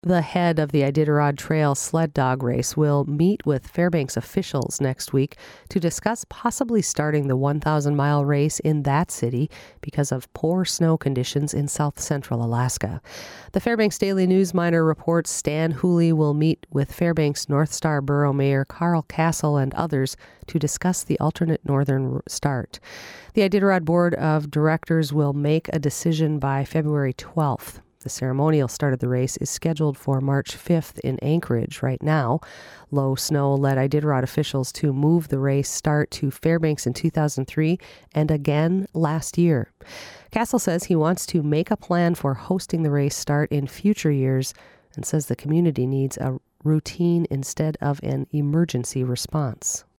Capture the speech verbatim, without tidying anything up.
The head of the Iditarod Trail sled dog race will meet with Fairbanks officials next week to discuss possibly starting the one thousand mile race in that city because of poor snow conditions in south central Alaska. The Fairbanks Daily News Miner reports Stan Hooley will meet with Fairbanks North Star Borough Mayor Carl Castle and others to discuss the alternate northern start. The Iditarod Board of Directors will make a decision by February twelfth. The ceremonial start of the race is scheduled for March fifth in Anchorage right now. Low snow led Iditarod officials to move the race start to Fairbanks in two thousand three and again last year. Castle says he wants to make a plan for hosting the race start in future years and says the community needs a routine instead of an emergency response.